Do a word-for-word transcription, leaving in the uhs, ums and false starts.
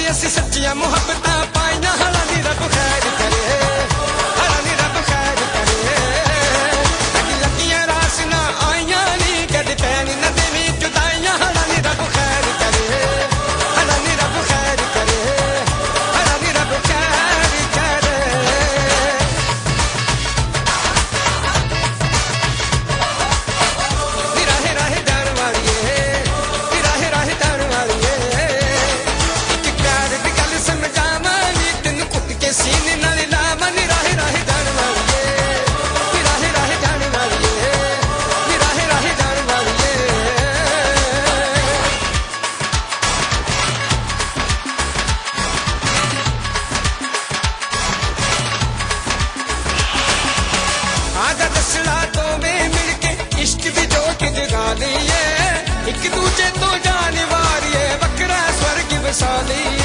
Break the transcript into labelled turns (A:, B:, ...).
A: ਅਸੀਂ ਸੱਚੀਆਂ ਮੁਹੱਬਤਾਂ ਪਾਈਆਂ ਹਾਲਾਂ ਦੀ ਰੱਬ ਖੈਰ ਕਰੇ ਹਾਲਾਂ ਦੀ ਰੱਬ ਖੈਰ ਕਰੇ ਕਦੀ ਲੱਗੀਆਂ ਰਾਸ ਨਾ ਆਈਆਂ ਨੀ ਕਦੇ ਪੈਣ ਨਾ ਦੇਵੀਂ ਜੁਦਾਈਆਂ ਹਾਲਾਂ ਦੀ ਰੱਬ ਖੈਰ ਕਰੇ ਹਾਲਾਂ ਦੀ ਰੱਬ ਖੈਰ ਕਰੇ ਹਾਲਾਂ ਦੀ ਰੱਬ ਖੈਰ ਕਰੇ ਨੀ ਰਾਹੇ ਰਾਹੇ ਜਾਣ ਵਾਲੀਏ ਨੀ ਰਾਹੇ ਰਾਹੇ ਜਾਣ ਵਾਲੀਏ सीने नाल लावां नी राहे राहे जाण वालीए नी राहे राहे जाण वालीए नी राहे राहे जाण वालीए आजा दसड़ा दोवें मिल के इश्क दी जोत जगा लईए एक दूजे तो जान वारिए वखरा स्वर्ग वसा लईए